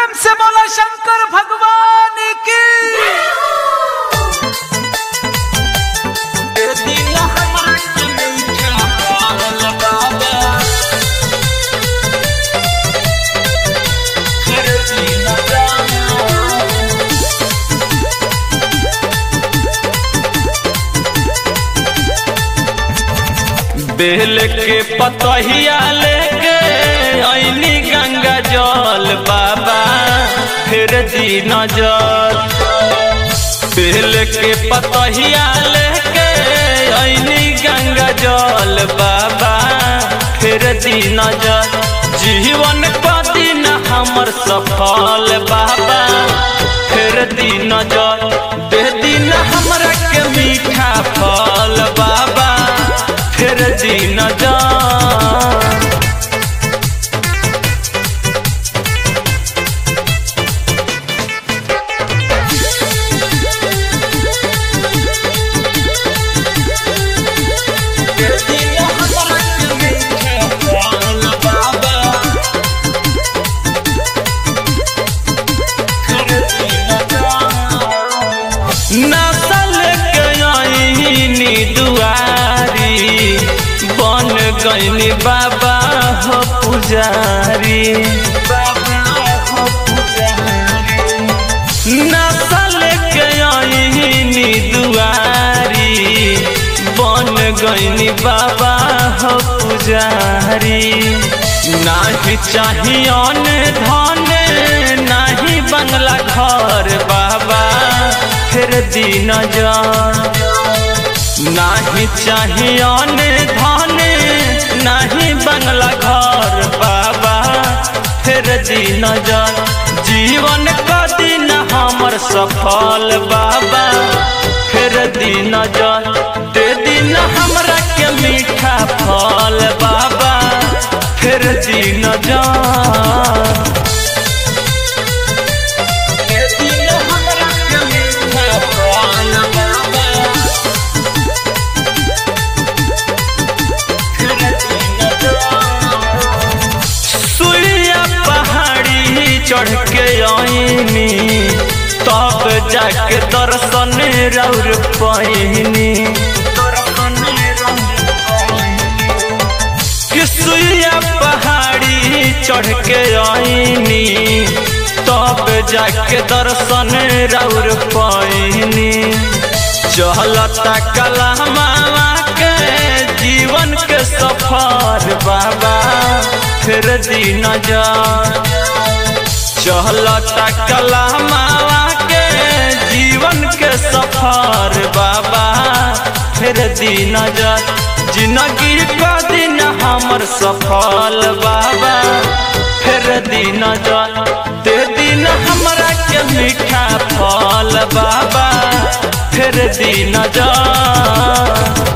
प्रेम से बोला शंकर भगवान की। बेल के पतहिया लेके आईनी गंगा जल बाबा फिर दी नजर। बेल के पतहिया लेके आईनी गंगा जल बाबा फिर दी नजर। जीवन का दिन हमर सफल बाबा फिर दी नजर। दे दिन हमरा के मीठा फल बाबा फिर दी नजर। नसल के आईनी दुआरी बन गईनी बाबा हो पुजारी। नसल के आईनी दुआरी बन गईनी बाबा हो पुजारी। नाही चाहिए धन नाही बंगला घर बाबा फिर दी नजर। नाही चाहिए धन नाही बंगला घर बाबा फिर दी नजर। जीवन का दिन हमर सफल बाबा फिर दी नजर। दे दिन हमरा के मीठा फल बाबा फिर दी नजर। चढ़ के आईनी तब जाके दर्शन रौर पैनी। किसुइया पहाड़ी चढ़ के आईनी तब जाके दर्शन रौर पैनी। चलता कलमा के जीवन के सफर बाबा फिर दी नजर। चलता कलमा के जीवन के सफर बाबा फिर दी नजर। जिंदगी का दिन हमर सफल बाबा फिर दी नजर। दे दिन हमरा के मीठा फल बाबा फिर दी नजर।